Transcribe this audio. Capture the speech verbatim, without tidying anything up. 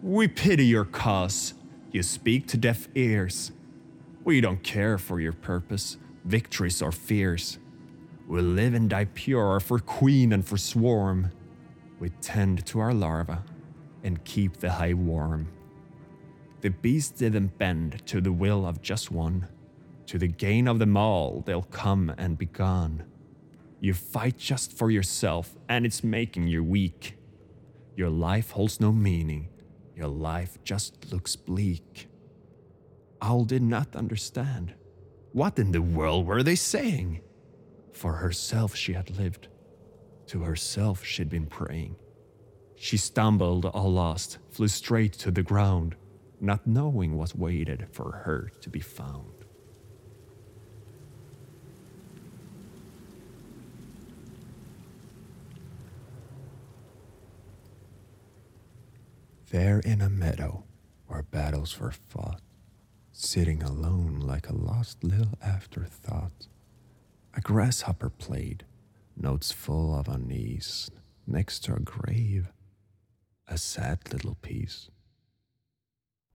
We pity your cause. You speak to deaf ears. We don't care for your purpose, victories or fears. We live and die pure for queen and for swarm. We tend to our larva and keep the hive warm. The beast didn't bend to the will of just one. To the gain of them all, they'll come and be gone. You fight just for yourself, and it's making you weak. Your life holds no meaning. Your life just looks bleak. Owl did not understand. What in the world were they saying? For herself she had lived. To herself she'd been praying. She stumbled all lost, flew straight to the ground, not knowing what waited for her to be found. There in a meadow where battles were fought, sitting alone like a lost little afterthought, a grasshopper played, notes full of unease, next to a grave, a sad little piece.